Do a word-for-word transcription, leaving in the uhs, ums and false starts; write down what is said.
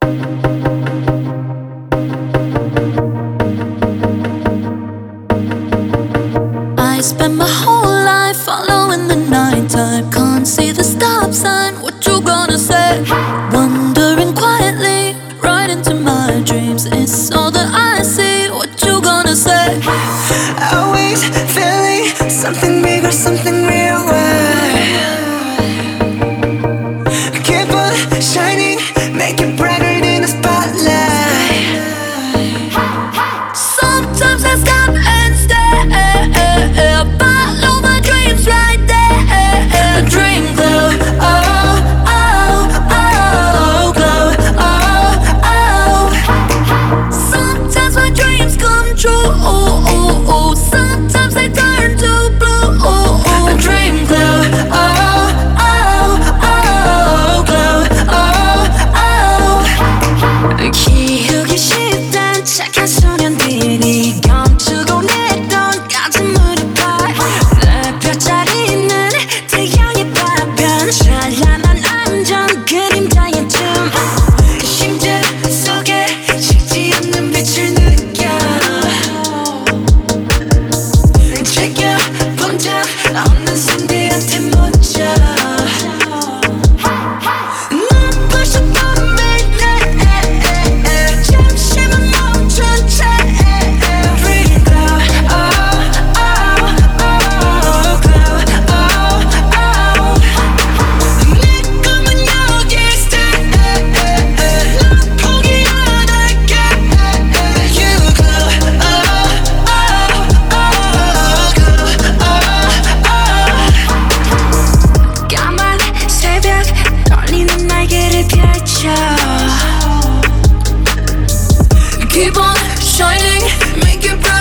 I spend my whole life following the nighttime. Can't see the stop sign, what you gonna say? Wandering quietly, right into my dreams. It's all that I see, what you gonna say? Always feeling something bigger, something real. Keep on shining, make it brighter than a spotlight. Sometimes I stop and stare, follow my dreams right there. Dream glow, oh, oh, oh, glow, oh, oh. Sometimes my dreams come true, oh, oh, oh. Sometimes they turn to blue, oh, oh. Dream glow, oh, oh, oh, glow, oh, oh. 키우기 쉽단 착한 소년들이 감추고 내던 가슴으로 봐. 내 펼쳐지는 태양의 파편 찬란한 안전 그림자의 춤. 심장 속에 식지 않는 빛을 느껴. 지켜본 적 없는 상대한테 묻혀. 눈부셔 보면 잠시만 멈춘 채 Dream glow, oh, oh, oh, glow, oh, oh. 내 꿈은 여기 stay. 난 포기 안 할게. You glow, oh, oh, oh, glow, oh, oh. 까만 새벽 떨리는 날개를 펼쳐. Keep on shining, make it bright.